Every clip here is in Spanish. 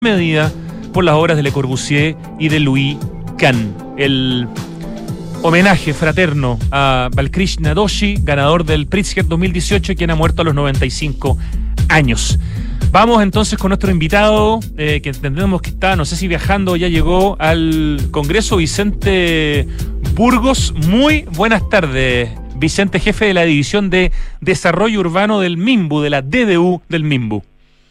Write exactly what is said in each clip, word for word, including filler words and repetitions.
medida por las obras de Le Corbusier y de Louis Kahn. El homenaje fraterno a Balkrishna Doshi, ganador del Pritzker dos mil dieciocho, quien ha muerto a los noventa y cinco años. Vamos entonces con nuestro invitado, eh, que entendemos que está, no sé si viajando o ya llegó al Congreso, Vicente Burgos. Muy buenas tardes, Vicente, jefe de la División de Desarrollo Urbano del MIMBU, de la D D U del MIMBU.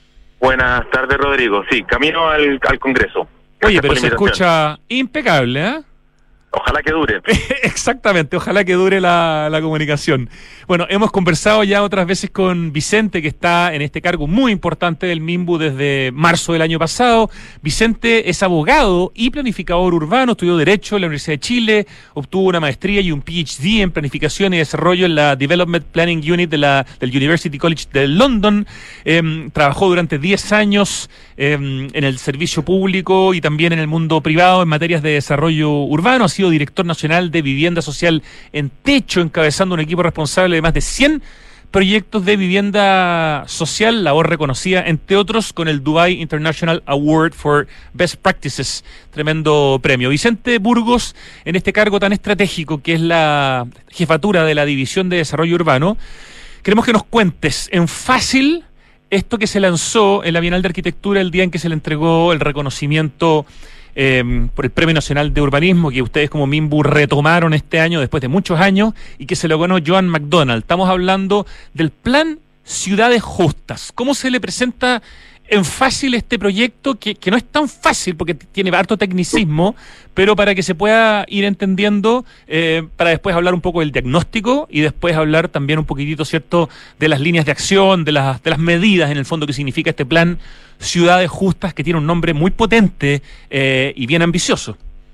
Buenas tardes, Rodrigo. Sí, camino al, al Congreso. Gracias. Oye, pero se escucha impecable, ¿eh? Ojalá que dure. Exactamente, ojalá que dure la, la comunicación. Bueno, hemos conversado ya otras veces con Vicente, que está en este cargo muy importante del MIMBU desde marzo del año pasado. Vicente es abogado y planificador urbano, estudió Derecho en la Universidad de Chile, obtuvo una maestría y un P H D en Planificación y Desarrollo en la Development Planning Unit de la, del University College de London. Eh, trabajó durante diez años eh, en el servicio público y también en el mundo privado en materias de desarrollo urbano. Ha sido director nacional de Vivienda Social en Techo, encabezando un equipo responsable de más de cien proyectos de vivienda social, labor reconocida, entre otros, con el Dubai International Award for Best Practices. Tremendo premio. Vicente Burgos, en este cargo tan estratégico que es la jefatura de la División de Desarrollo Urbano, queremos que nos cuentes en fácil esto que se lanzó en la Bienal de Arquitectura el día en que se le entregó el reconocimiento Eh, por el Premio Nacional de Urbanismo, que ustedes como MIMBU retomaron este año después de muchos años y que se lo ganó Joan McDonald. Estamos hablando del Plan Ciudades Justas. ¿Cómo se le presenta en fácil este proyecto, que, que no es tan fácil porque tiene harto tecnicismo, pero para que se pueda ir entendiendo, eh, para después hablar un poco del diagnóstico y después hablar también un poquitito, ¿cierto?, de las líneas de acción, de las, de las medidas en el fondo que significa este Plan Ciudades Justas, que tiene un nombre muy potente eh, y bien ambicioso?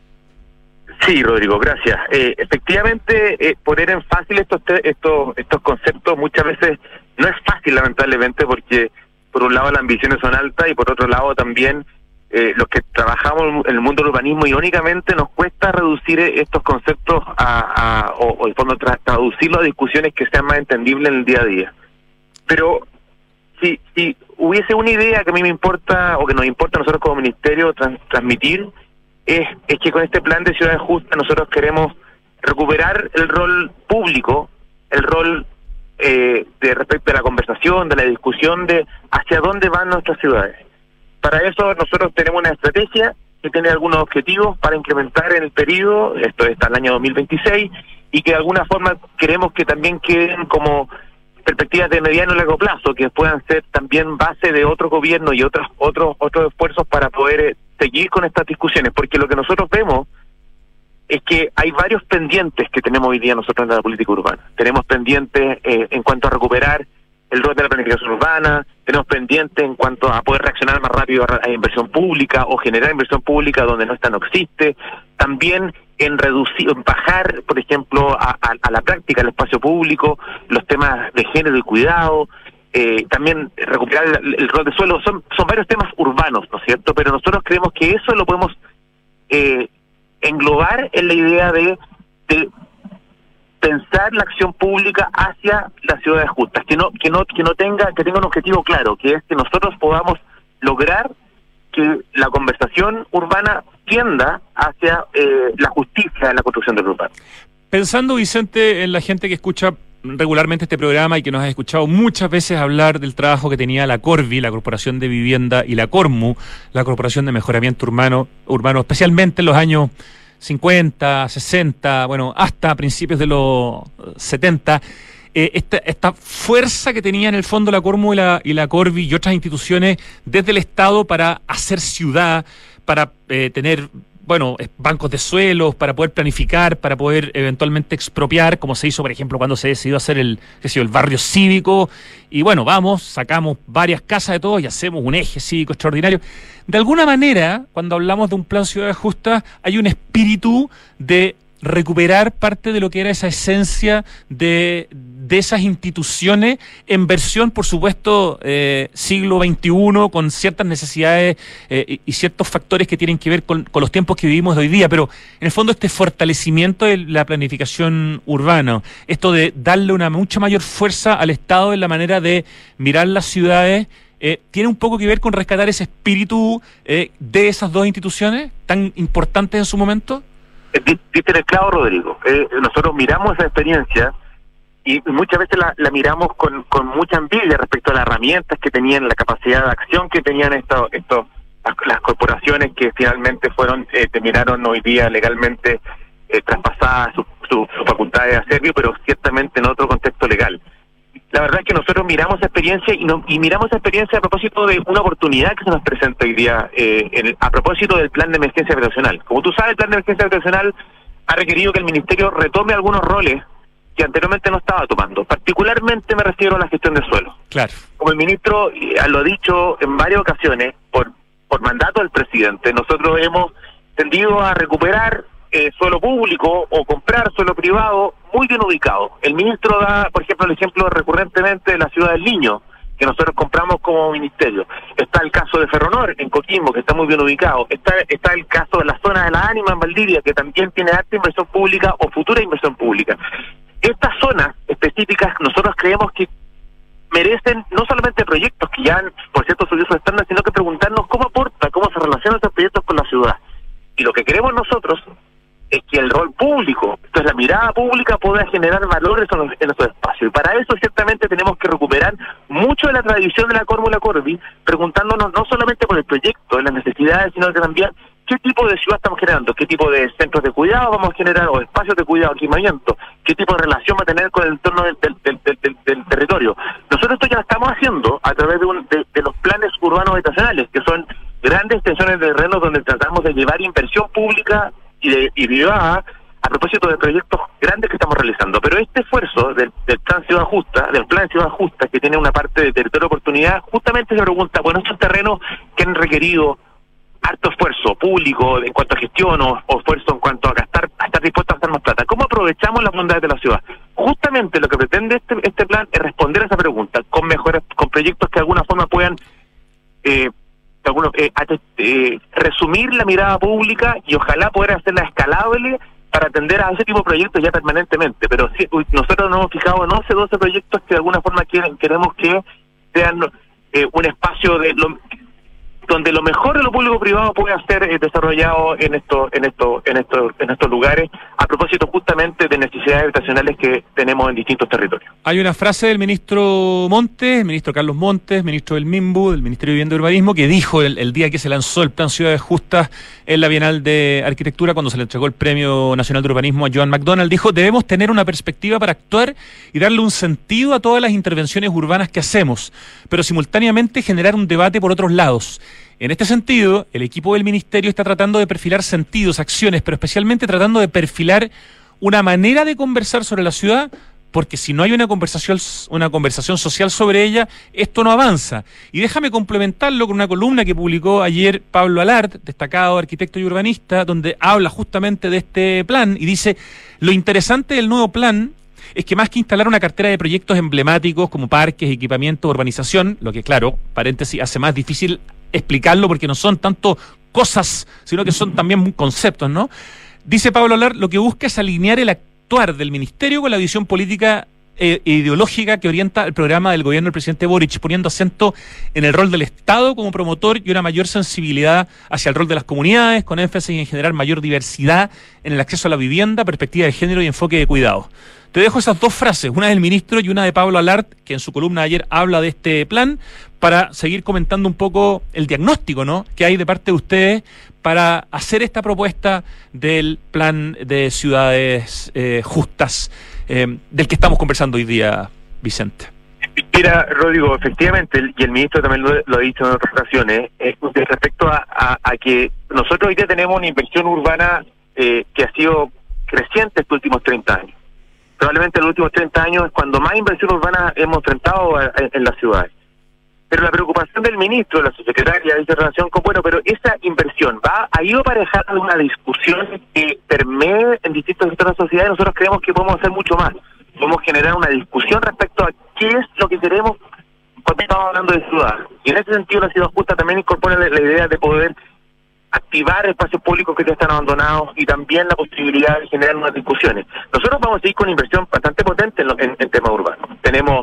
Sí, Rodrigo, gracias. Eh, efectivamente, eh, poner en fácil estos, te, estos, estos conceptos muchas veces no es fácil, lamentablemente, porque por un lado las ambiciones son altas y por otro lado también eh, los que trabajamos en el mundo del urbanismo, irónicamente nos cuesta reducir estos conceptos a, a o, o en fondo tra traducirlos a discusiones que sean más entendibles en el día a día. Pero si, si hubiese una idea que a mí me importa o que nos importa a nosotros como ministerio trans transmitir, es, es que con este plan de ciudades justas nosotros queremos recuperar el rol público, el rol Eh, de respecto a la conversación, de la discusión de hacia dónde van nuestras ciudades. Para eso nosotros tenemos una estrategia que tiene algunos objetivos para incrementar en el periodo, esto es hasta el año dos mil veintiséis, y que de alguna forma queremos que también queden como perspectivas de mediano y largo plazo, que puedan ser también base de otro gobierno y otros otros otros esfuerzos para poder eh, seguir con estas discusiones, porque lo que nosotros vemos es que hay varios pendientes que tenemos hoy día nosotros en la política urbana. Tenemos pendientes eh, en cuanto a recuperar el rol de la planificación urbana, tenemos pendientes en cuanto a poder reaccionar más rápido a, a inversión pública o generar inversión pública donde no esta no existe, también en reducir, en bajar, por ejemplo, a, a, a la práctica del espacio público, los temas de género y cuidado, eh, también recuperar el, el rol de suelo, son, son varios temas urbanos, ¿no es cierto? Pero nosotros creemos que eso lo podemos eh, englobar en la idea de, de pensar la acción pública hacia las ciudades justas, que no que no que no tenga que tenga un objetivo claro, que es que nosotros podamos lograr que la conversación urbana tienda hacia eh, la justicia en la construcción del urbano. Pensando, Vicente, en la gente que escucha regularmente este programa y que nos ha escuchado muchas veces hablar del trabajo que tenía la Corvi, la Corporación de Vivienda, y la Cormu, la Corporación de Mejoramiento Urbano, urbano especialmente en los años cincuenta, sesenta, bueno, hasta principios de los setenta, eh, esta, esta fuerza que tenía en el fondo la Cormu y la, y la Corvi y otras instituciones desde el Estado para hacer ciudad, para eh, tener, bueno, bancos de suelos, para poder planificar, para poder eventualmente expropiar, como se hizo, por ejemplo, cuando se decidió hacer el, qué sé yo, el barrio cívico, y bueno, vamos, sacamos varias casas de todos y hacemos un eje cívico extraordinario. De alguna manera, cuando hablamos de un plan Ciudades Justas, hay un espíritu de recuperar parte de lo que era esa esencia de, de esas instituciones en versión, por supuesto, eh, siglo veintiuno, con ciertas necesidades eh, y, y ciertos factores que tienen que ver con, con los tiempos que vivimos de hoy día, pero en el fondo este fortalecimiento de la planificación urbana, esto de darle una mucha mayor fuerza al Estado en la manera de mirar las ciudades eh, ¿tiene un poco que ver con rescatar ese espíritu eh, de esas dos instituciones tan importantes en su momento? Diste en el clavo, Rodrigo. Eh, nosotros miramos esa experiencia y muchas veces la, la miramos con, con mucha envidia respecto a las herramientas que tenían, la capacidad de acción que tenían estos, estos las, las corporaciones que finalmente fueron eh, terminaron hoy día legalmente eh, traspasadas sus su, su facultades de hacerlo, pero ciertamente en otro contexto legal. La verdad es que nosotros miramos esa experiencia y, no, y miramos esa experiencia a propósito de una oportunidad que se nos presenta hoy día eh, en, a propósito del plan de emergencia habitacional. Como tú sabes, el plan de emergencia habitacional ha requerido que el Ministerio retome algunos roles que anteriormente no estaba tomando. Particularmente me refiero a la gestión de suelo. Claro. Como el ministro eh, lo ha dicho en varias ocasiones, por, por mandato del presidente, nosotros hemos tendido a recuperar eh, suelo público o comprar suelo privado muy bien ubicado. El ministro da, por ejemplo, el ejemplo recurrentemente de la Ciudad del Niño, que nosotros compramos como ministerio. Está el caso de Ferronor en Coquimbo, que está muy bien ubicado. Está está el caso de la zona de la Ánima en Valdivia, que también tiene alta inversión pública o futura inversión pública. Estas zonas específicas nosotros creemos que merecen no solamente proyectos que ya han, por cierto, subido su estándar, sino que preguntarnos cómo aporta, cómo se relacionan esos proyectos con la ciudad. Y lo que queremos nosotros es que el rol público, entonces la mirada pública, pueda generar valores en, los, en nuestro espacio. Y para eso ciertamente tenemos que recuperar mucho de la tradición de la Fórmula Corby, preguntándonos no solamente por el proyecto, las necesidades, sino que también qué tipo de ciudad estamos generando, qué tipo de centros de cuidado vamos a generar, o espacios de cuidado, equipamiento, qué tipo de relación va a tener con el entorno del, del, del, del, del territorio. Nosotros esto ya lo estamos haciendo a través de, un, de, de los planes urbanos habitacionales, que son grandes extensiones de terreno donde tratamos de llevar inversión pública y, de, y privada a propósito de proyectos grandes que estamos realizando. Pero este esfuerzo del, del plan Ciudad Justa, del plan Ciudad Justa, que tiene una parte de territorio de oportunidad, justamente se pregunta, bueno, estos terrenos que han requerido harto esfuerzo público en cuanto a gestión o, o esfuerzo en cuanto a gastar, a estar dispuestos a gastar más plata, ¿cómo aprovechamos las bondades de la ciudad? Justamente lo que pretende este, este plan es responder a esa pregunta con mejores, con proyectos que de alguna forma puedan eh, algunos, eh, eh, resumir la mirada pública y ojalá poder hacerla escalable para atender a ese tipo de proyectos ya permanentemente. Pero sí, nosotros nos hemos fijado en once, doce proyectos que de alguna forma quieren, queremos que sean eh, un espacio de lo, donde lo mejor de lo público-privado pueda ser eh, desarrollado en estos en estos en estos en estos lugares, a propósito justamente de necesidades habitacionales que tenemos en distintos territorios. Hay una frase del ministro Montes, el ministro Carlos Montes, ministro del MIMBU, del Ministerio de Vivienda y Urbanismo, que dijo el, el día que se lanzó el Plan Ciudades Justas en la Bienal de Arquitectura, cuando se le entregó el Premio Nacional de Urbanismo a Joan McDonald, dijo: debemos tener una perspectiva para actuar y darle un sentido a todas las intervenciones urbanas que hacemos, pero simultáneamente generar un debate por otros lados. En este sentido, el equipo del Ministerio está tratando de perfilar sentidos, acciones, pero especialmente tratando de perfilar una manera de conversar sobre la ciudad, porque si no hay una conversación, una conversación social sobre ella, esto no avanza. Y déjame complementarlo con una columna que publicó ayer Pablo Alart, destacado arquitecto y urbanista, donde habla justamente de este plan y dice: lo interesante del nuevo plan es que más que instalar una cartera de proyectos emblemáticos como parques, equipamiento, urbanización, lo que, claro, paréntesis, hace más difícil explicarlo porque no son tanto cosas, sino que son también conceptos, ¿no? Dice Pablo Alart, lo que busca es alinear el actuar del ministerio con la visión política e ideológica que orienta el programa del gobierno del presidente Boric, poniendo acento en el rol del Estado como promotor y una mayor sensibilidad hacia el rol de las comunidades, con énfasis en generar mayor diversidad en el acceso a la vivienda, perspectiva de género y enfoque de cuidado. Te dejo esas dos frases, una del ministro y una de Pablo Alart, que en su columna de ayer habla de este plan, para seguir comentando un poco el diagnóstico, ¿no?, que hay de parte de ustedes para hacer esta propuesta del plan de ciudades eh, justas, eh, del que estamos conversando hoy día, Vicente. Mira, Rodrigo, efectivamente, y el ministro también lo, lo ha dicho en otras ocasiones, eh, respecto a, a, a que nosotros hoy día tenemos una inversión urbana eh, que ha sido creciente estos últimos treinta años. Probablemente en los últimos treinta años es cuando más inversión urbana hemos enfrentado en, en las ciudades. Pero la preocupación del ministro, de la subsecretaria, dice relación con, bueno, pero esa inversión va a ir aparejada de una discusión que permee en distintos sectores de la sociedad, y nosotros creemos que podemos hacer mucho más. Podemos generar una discusión respecto a qué es lo que queremos cuando estamos hablando de ciudad. Y en ese sentido la Ciudad Justa también incorpora la, la idea de poder activar espacios públicos que ya están abandonados y también la posibilidad de generar unas discusiones. Nosotros vamos a ir con inversión bastante potente en, lo, en, en temas urbanos. Tenemos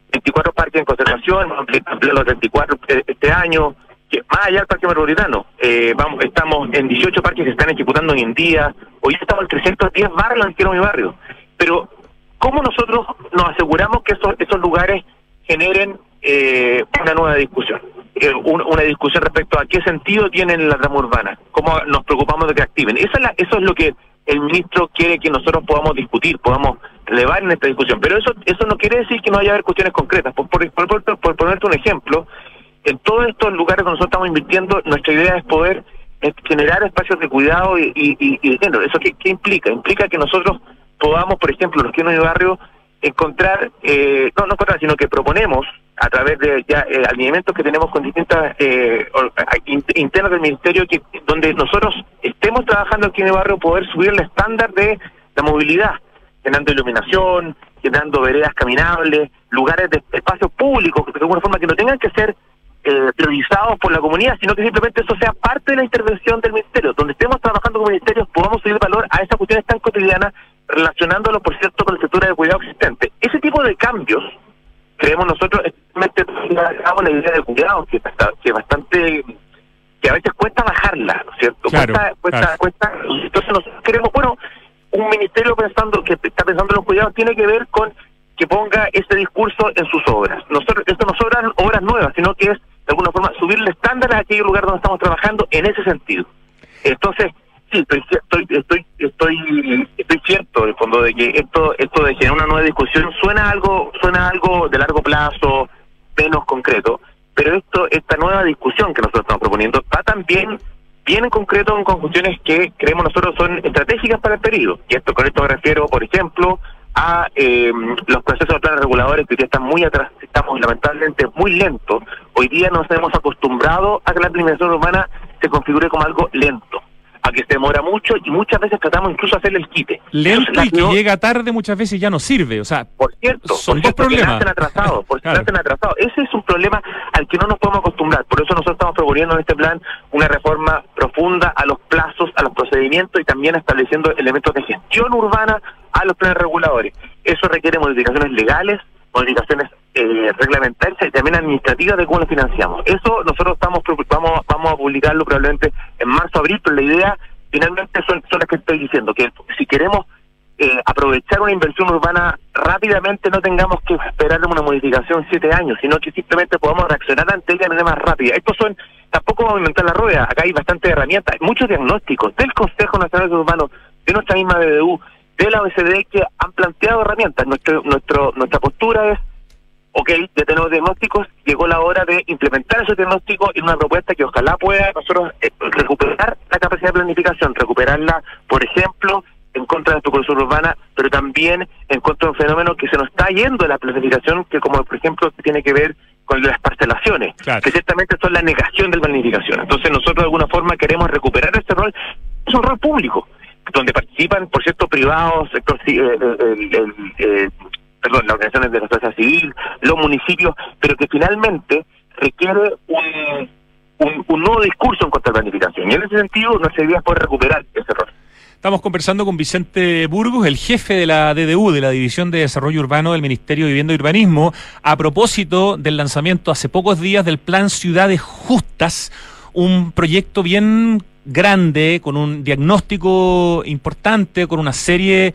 veinticuatro parques en conservación, vamos a ampliar los veinticuatro este año, que más allá del Parque Metropolitano, eh, vamos, estamos en dieciocho parques que se están ejecutando hoy en día, hoy estamos en trescientos diez barrios en quiero mi barrio. Pero, ¿cómo nosotros nos aseguramos que esos, esos lugares generen eh, una nueva discusión? Eh, un, una discusión respecto a qué sentido tienen la trama urbana, cómo nos preocupamos de que activen. Esa es la, eso es lo que el ministro quiere que nosotros podamos discutir, podamos relevar en esta discusión. Pero eso eso no quiere decir que no haya haber cuestiones concretas. Por, por, por, por, por ponerte un ejemplo, en todos estos lugares donde nosotros estamos invirtiendo, nuestra idea es poder eh, generar espacios de cuidado y, y, y, y de género. ¿Eso qué, qué implica? Implica que nosotros podamos, por ejemplo, los que en mi barrio, encontrar, eh, no, no encontrar, sino que proponemos, a través de ya eh, alineamientos que tenemos con distintas eh, internas del Ministerio, que donde nosotros estemos trabajando aquí en el barrio, poder subir el estándar de la movilidad, generando iluminación, generando veredas caminables, lugares de espacios públicos, de alguna forma que no tengan que ser eh, priorizados por la comunidad, sino que simplemente eso sea parte de la intervención del Ministerio. Donde estemos trabajando con ministerios, podamos subir valor a esas cuestiones tan cotidianas, relacionándolo, por cierto, con la estructura de cuidado existente. Ese tipo de cambios, creemos nosotros, especialmente la idea de cuidado, que, que bastante, que a veces cuesta bajarla, ¿no es cierto? Claro, cuesta, cuesta, claro. cuesta, entonces nosotros queremos, bueno, un ministerio pensando que está pensando en los cuidados tiene que ver con que ponga ese discurso en sus obras. Nosotros, esto no son obras nuevas, sino que es, de alguna forma, subir el estándar a aquel lugar donde estamos trabajando en ese sentido. Entonces, sí, estoy estoy estoy estoy, estoy cierto, en el fondo, de que esto esto de generar una nueva discusión suena algo suena algo de largo plazo, menos concreto, pero esto esta nueva discusión que nosotros estamos proponiendo va también bien en concreto en conjunciones que creemos nosotros son estratégicas para el periodo. Y esto con esto me refiero, por ejemplo, a eh, los procesos de planes reguladores que hoy día están muy atrás, estamos lamentablemente muy lentos. Hoy día nos hemos acostumbrado a que la planificación urbana se configure como algo lento, a que se demora mucho y muchas veces tratamos incluso de hacerle el quite. Lento Entonces, y que no, llega tarde muchas veces ya no sirve, o sea, por cierto, son por dos cierto, problemas. que nacen atrasados, porque Claro. nacen atrasados. Ese es un problema al que no nos podemos acostumbrar. Por eso nosotros estamos proponiendo en este plan una reforma profunda a los plazos, a los procedimientos y también estableciendo elementos de gestión urbana a los planes reguladores. Eso requiere modificaciones legales, modificaciones eh, reglamentarias y también administrativas de cómo lo financiamos. Eso nosotros estamos vamos vamos a publicarlo probablemente en marzo, abril, pero la idea finalmente son, son las que estoy diciendo, que si queremos eh, aprovechar una inversión urbana rápidamente, no tengamos que esperar una modificación siete años, sino que simplemente podamos reaccionar ante ella de manera más rápida. Estos son, tampoco vamos a inventar la rueda, acá hay bastantes herramientas, muchos diagnósticos del Consejo Nacional de Urbanos, de nuestra misma B D U, de la O E C D, que han planteado herramientas. Nuestro, nuestro, nuestra postura es, ok, ya tenemos diagnósticos, llegó la hora de implementar esos diagnósticos en una propuesta que ojalá pueda nosotros eh, recuperar la capacidad de planificación, recuperarla, por ejemplo, en contra de la especulación urbana, pero también en contra de un fenómeno que se nos está yendo de la planificación, que como por ejemplo tiene que ver con las parcelaciones, Claro. que ciertamente son la negación de la planificación. Entonces nosotros de alguna forma queremos recuperar ese rol, es un rol público, donde participan, por cierto, privados, sector, eh, el, el, el, perdón, las organizaciones de la sociedad civil, los municipios, pero que finalmente requiere un, un, un nuevo discurso en contra de la planificación. Y en ese sentido, nuestra idea es poder recuperar ese rol. Estamos conversando con Vicente Burgos, el jefe de la D D U, de la División de Desarrollo Urbano del Ministerio de Vivienda y Urbanismo, a propósito del lanzamiento hace pocos días del Plan Ciudades Justas, un proyecto bien grande, con un diagnóstico importante, con una serie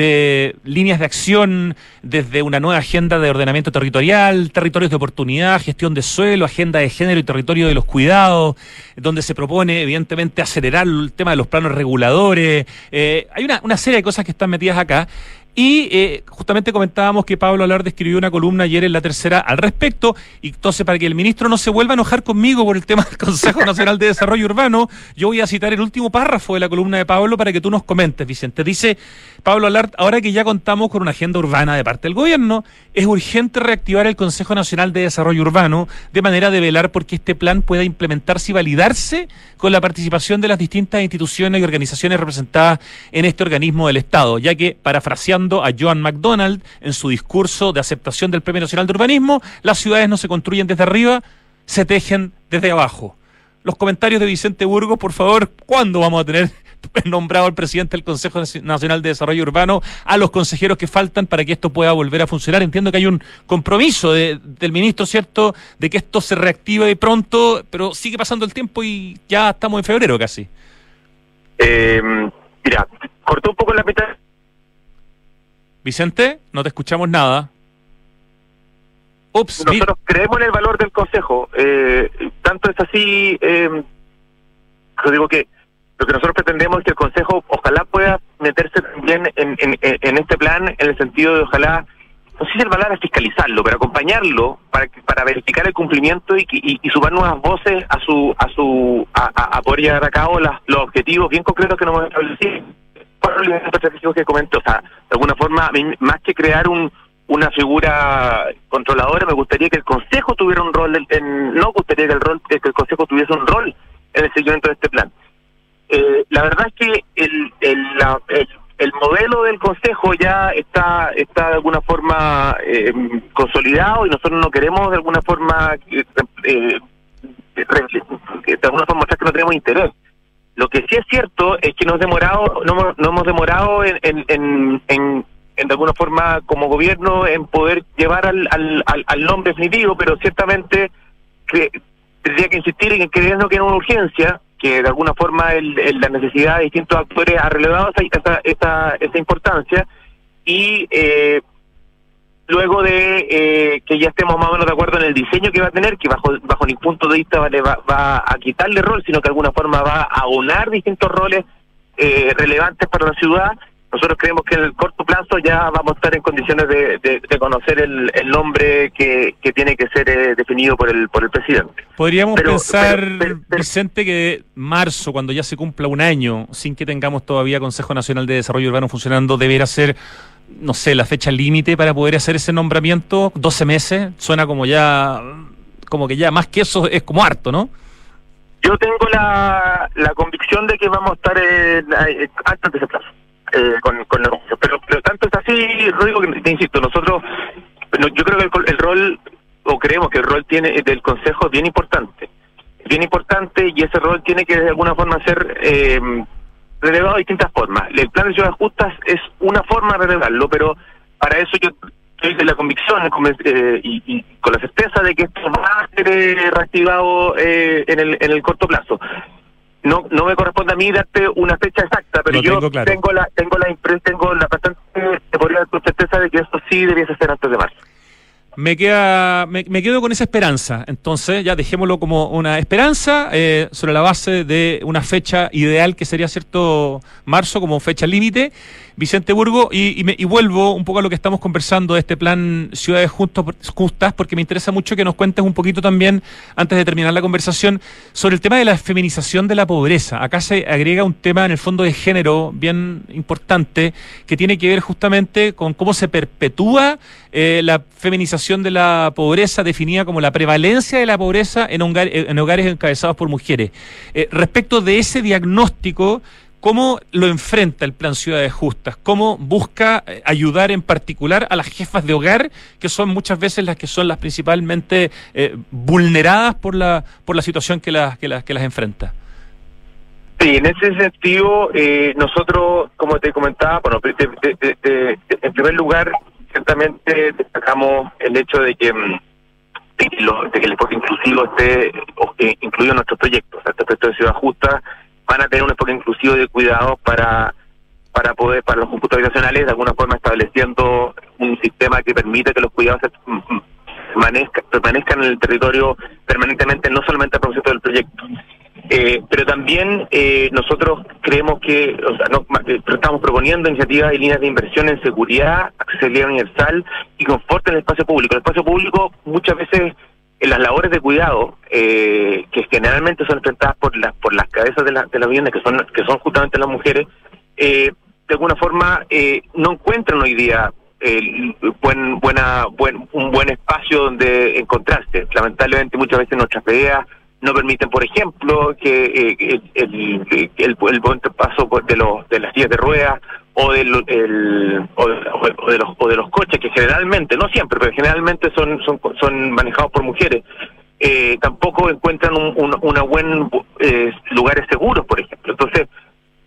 de líneas de acción, desde una nueva agenda de ordenamiento territorial, territorios de oportunidad, gestión de suelo, agenda de género y territorio de los cuidados, donde se propone, evidentemente, acelerar el tema de los planos reguladores. Eh, hay una, una serie de cosas que están metidas acá. Y eh, justamente comentábamos que Pablo Alarde escribió una columna ayer en La Tercera al respecto, y entonces para que el ministro no se vuelva a enojar conmigo por el tema del Consejo Nacional de Desarrollo Urbano, yo voy a citar el último párrafo de la columna de Pablo para que tú nos comentes, Vicente. Dice Pablo Alarde: ahora que ya contamos con una agenda urbana de parte del gobierno, es urgente reactivar el Consejo Nacional de Desarrollo Urbano de manera de velar porque este plan pueda implementarse y validarse con la participación de las distintas instituciones y organizaciones representadas en este organismo del Estado, ya que, parafraseando a Joan McDonald en su discurso de aceptación del Premio Nacional de Urbanismo, las ciudades no se construyen desde arriba, se tejen desde abajo. Los comentarios de Vicente Burgos, por favor, ¿cuándo vamos a tener nombrado el presidente del Consejo Nacional de Desarrollo Urbano a los consejeros que faltan para que esto pueda volver a funcionar. Entiendo que hay un compromiso de, del ministro, ¿cierto?, de que esto se reactive pronto, pero sigue pasando el tiempo y ya estamos en febrero casi. Eh, mira, cortó un poco la mitad. Vicente, no te escuchamos nada. Ups, Nosotros mira. creemos en el valor del Consejo. Eh, tanto es así, eh, yo digo que lo que nosotros pretendemos es que el Consejo ojalá pueda meterse también en, en, en este plan, en el sentido de ojalá, no sé si el valor es fiscalizarlo, pero acompañarlo para para verificar el cumplimiento y, y, y sumar nuevas voces a su a su a, a, a poder llevar a cabo las, los objetivos bien concretos que nos hemos establecido. Por los objetivos que comento, o sea, de alguna forma, más que crear un una figura controladora, me gustaría que el Consejo tuviera un rol, en, en, no gustaría que el rol que el Consejo tuviese un rol en el seguimiento de este plan. Eh, la verdad es que el el, la, el el modelo del Consejo ya está está de alguna forma eh, consolidado y nosotros no queremos de alguna forma eh, eh, de alguna forma mostrar que no tenemos interés. Lo que sí es cierto es que nos demorado no, no hemos demorado en, en, en, en, en de alguna forma como gobierno en poder llevar al al, al, al nombre definitivo, pero ciertamente que, tendría que insistir en que creemos que era una urgencia, que de alguna forma el, el, la necesidad de distintos actores ha relevado esa, esa, esa importancia y eh, luego de eh, que ya estemos más o menos de acuerdo en el diseño que va a tener, que bajo bajo mi punto de vista vale, va, va a quitarle rol, sino que de alguna forma va a aunar distintos roles eh, relevantes para la ciudad, nosotros creemos que en el corto plazo ya vamos a estar en condiciones de, de, de conocer el, el nombre que, que tiene que ser eh, definido por el por el presidente. Podríamos pero, pensar, pero, pero, pero, Vicente, que marzo, cuando ya se cumpla un año, sin que tengamos todavía Consejo Nacional de Desarrollo Urbano funcionando, deberá ser, no sé, la fecha límite para poder hacer ese nombramiento. doce meses, suena como ya, como que ya más que eso es como harto, ¿no? Yo tengo la, la convicción de que vamos a estar en, en, antes de ese plazo. Eh, con, con la pero, pero tanto es así, Rodrigo, que te insisto, nosotros, no, yo creo que el, el rol, o creemos que el rol tiene del Consejo es bien importante, bien importante, y ese rol tiene que de alguna forma ser eh, relevado de distintas formas. El plan de ciudades justas es una forma de relevarlo, pero para eso yo estoy de la convicción eh, y, y con la certeza de que esto va a ser eh, reactivado eh, en el en el corto plazo. No no me corresponde a mí darte una fecha exacta, pero Lo yo tengo, claro. tengo la tengo la impre- tengo la bastante seguridad con certeza de que esto sí debiese ser antes de marzo. Me queda, me, me quedo con esa esperanza. Entonces, ya dejémoslo como una esperanza eh, sobre la base de una fecha ideal que sería, cierto, marzo como fecha límite. Vicente Burgo, y, y, me, y vuelvo un poco a lo que estamos conversando de este plan Ciudades Justos, Justas, porque me interesa mucho que nos cuentes un poquito también, antes de terminar la conversación, sobre el tema de la feminización de la pobreza. Acá se agrega un tema en el fondo de género bien importante, que tiene que ver justamente con cómo se perpetúa eh, la feminización de la pobreza, definida como la prevalencia de la pobreza en, hogar, en hogares encabezados por mujeres. Eh, respecto de ese diagnóstico, ¿cómo lo enfrenta el Plan Ciudades Justas? ¿Cómo busca ayudar en particular a las jefas de hogar, que son muchas veces las que son las principalmente eh, vulneradas por la por la situación que las que las que las enfrenta? Sí, en ese sentido, eh, nosotros, como te comentaba, bueno, de, de, de, de, en primer lugar, ciertamente destacamos el hecho de que, de que, lo, de que el enfoque inclusivo esté eh, incluido en nuestros proyectos. Este proyecto de Ciudad Justa van a tener un enfoque inclusivo de cuidados para para poder para los conjuntos habitacionales, de alguna forma estableciendo un sistema que permita que los cuidados se, permanezca, permanezcan en el territorio permanentemente, no solamente a propósito del proyecto. Eh, pero también eh, nosotros creemos que, o sea, no, eh, estamos proponiendo iniciativas y líneas de inversión en seguridad, accesibilidad universal y confort en el espacio público. El espacio público muchas veces en las labores de cuidado, eh, que generalmente son enfrentadas por las por las cabezas de, la, de las viviendas, que son que son justamente las mujeres, eh, de alguna forma eh, no encuentran hoy día eh, buen buena buen un buen espacio donde encontrarse. Lamentablemente muchas veces nuestras medidas no permiten, por ejemplo, que eh, el, el, el, el buen paso de los de las sillas de ruedas o del el, o, de, o de los o de los coches, que generalmente, no siempre, pero generalmente son son son manejados por mujeres. Eh, tampoco encuentran un, un una buen eh, lugares seguros, por ejemplo. Entonces, el,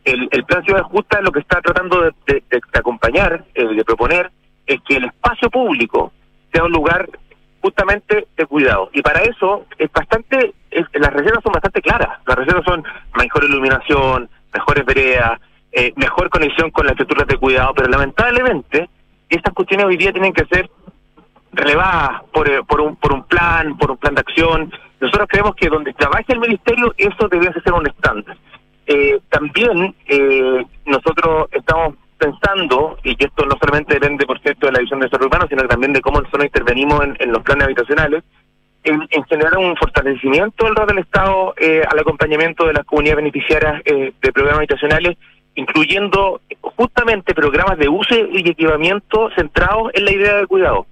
Plan Ciudad Justa lo que está tratando de, de, de acompañar, eh, de proponer, es que el espacio público sea un lugar justamente de cuidado. Y para eso es bastante, es, las reservas son bastante claras. Las reservas son mejor iluminación, mejores veredas, eh, mejor conexión con las estructuras de cuidado, pero lamentablemente estas cuestiones hoy día tienen que ser relevadas por, por, un, por un plan, por un plan de acción. Nosotros creemos que donde trabaje el ministerio, eso debería ser un estándar. Eh, también eh, nosotros estamos pensando, y que esto no solamente depende, por cierto, de la División de Desarrollo Urbano, sino también de cómo nosotros intervenimos en, en los planes habitacionales, en, en generar un fortalecimiento del rol del Estado eh, al acompañamiento de las comunidades beneficiarias eh, de programas habitacionales, incluyendo justamente programas de uso y equipamiento centrados en la idea de cuidado.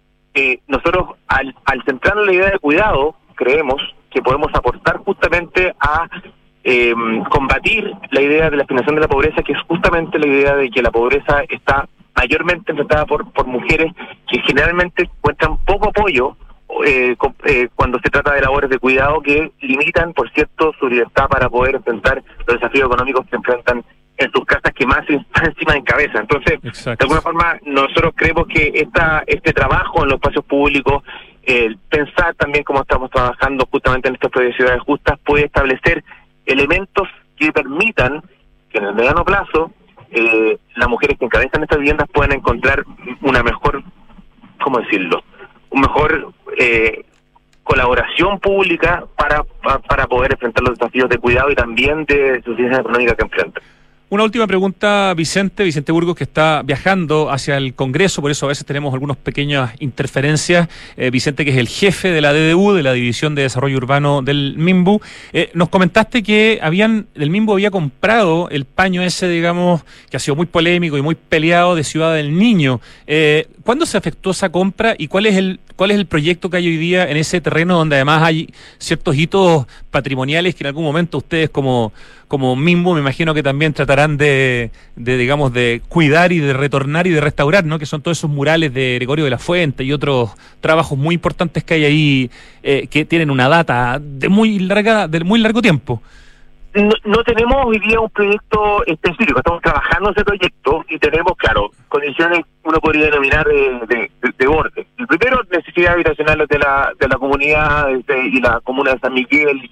Eh, nosotros, al, al centrarnos en la idea de cuidado, creemos que podemos aportar justamente a Eh, combatir la idea de la aspiración de la pobreza, que es justamente la idea de que la pobreza está mayormente enfrentada por, por mujeres que generalmente encuentran poco apoyo eh, con, eh, cuando se trata de labores de cuidado que limitan, por cierto, su libertad para poder enfrentar los desafíos económicos que enfrentan en sus casas, que más están encima en cabeza. Entonces, exacto, de alguna forma, nosotros creemos que esta este trabajo en los espacios públicos, eh, pensar también cómo estamos trabajando justamente en estas proyectos de ciudades justas, puede establecer elementos que permitan que en el mediano plazo eh, las mujeres que encabezan estas viviendas puedan encontrar una mejor, ¿cómo decirlo?, un mejor eh, colaboración pública para, para para poder enfrentar los desafíos de cuidado y también de suficiencia económica que enfrentan. Una última pregunta, Vicente, Vicente Burgos, que está viajando hacia el Congreso, por eso a veces tenemos algunas pequeñas interferencias. Eh, Vicente, que es el jefe de la D D U, de la División de Desarrollo Urbano del MIMBU. Eh, nos comentaste que habían, el MIMBU había comprado el paño ese, digamos, que ha sido muy polémico y muy peleado, de Ciudad del Niño. Eh, ¿Cuándo se efectuó esa compra y cuál es el cuál es el proyecto que hay hoy día en ese terreno, donde además hay ciertos hitos patrimoniales que en algún momento ustedes como como MIMBU me imagino que también tratarán de, de digamos, de cuidar y de retornar y de restaurar, ¿no? Que son todos esos murales de Gregorio de la Fuente y otros trabajos muy importantes que hay ahí, eh, que tienen una data de muy larga, de muy largo tiempo. No, no tenemos hoy día un proyecto específico, estamos trabajando ese proyecto y tenemos, claro, condiciones uno podría denominar de, de, de, de orden. El primero, necesidades habitacionales de la de la comunidad de, y la comuna de San Miguel,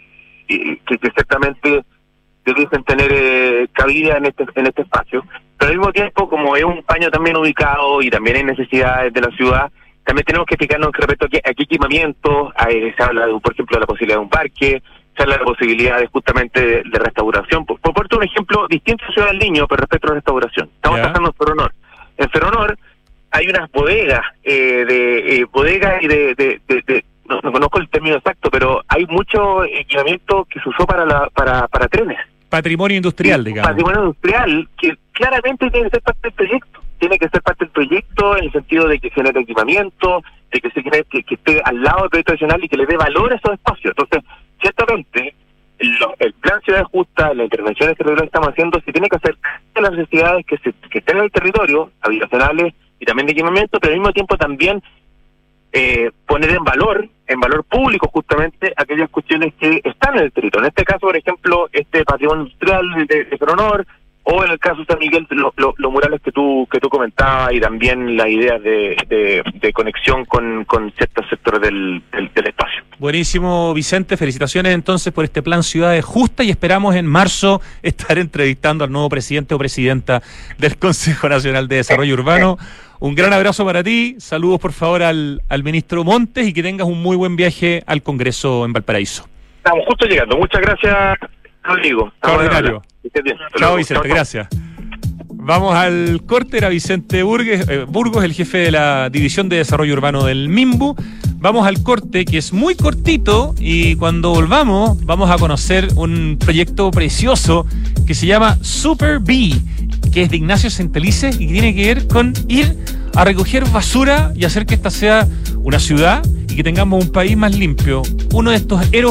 y, y, que, que ciertamente debiesen tener eh, cabida en este en este espacio, pero al mismo tiempo, como es un paño también ubicado y también hay necesidades de la ciudad, también tenemos que fijarnos respecto a qué, a qué equipamiento, a, se habla, de, por ejemplo, de la posibilidad de un parque, se habla de la posibilidad de, justamente de, de restauración. Por, por ponerte un ejemplo distinto a Ciudad del Niño, pero respecto a la restauración. Estamos yeah. trabajando en Ferronor. En Ferronor hay unas bodegas, eh, de eh, bodegas y de... de, de, de no, no conozco el término exacto, pero hay mucho equipamiento que se usó para la para, para trenes. Patrimonio industrial, sí, digamos. Patrimonio industrial, que claramente tiene que ser parte del proyecto. Tiene que ser parte del proyecto en el sentido de que genere equipamiento, de que se genere, que, que esté al lado del proyecto adicional y que le dé valor a esos espacios. Entonces, ciertamente, el, el plan Ciudad Justa, las intervenciones territoriales que estamos haciendo, se tiene que hacer a las necesidades que, se, que estén en el territorio, habitacionales y también de equipamiento, pero al mismo tiempo también eh, poner en valor, en valor público justamente, aquellas cuestiones que están en el territorio. En este caso, por ejemplo, este patrimonio industrial de, de Ferronor, o en el caso de San Miguel, los lo, lo murales que tú que tú comentabas y también las ideas de, de, de conexión con, con ciertos sectores del, del, del espacio. Buenísimo, Vicente. Felicitaciones entonces por este plan Ciudades Justas y esperamos en marzo estar entrevistando al nuevo presidente o presidenta del Consejo Nacional de Desarrollo Urbano. Un gran abrazo para ti. Saludos, por favor, al, al ministro Montes y que tengas un muy buen viaje al Congreso en Valparaíso. Estamos justo llegando. Muchas gracias, Rodrigo. Extraordinario. Chao, Vicente, gracias. Vamos al corte. Era Vicente Burgues, eh, Burgos, el jefe de la División de Desarrollo Urbano del MIMBU. Vamos al corte, que es muy cortito, y cuando volvamos vamos a conocer un proyecto precioso que se llama Super B, que es de Ignacio Santelice y que tiene que ver con ir a recoger basura y hacer que esta sea una ciudad y que tengamos un país más limpio. Uno de estos héroes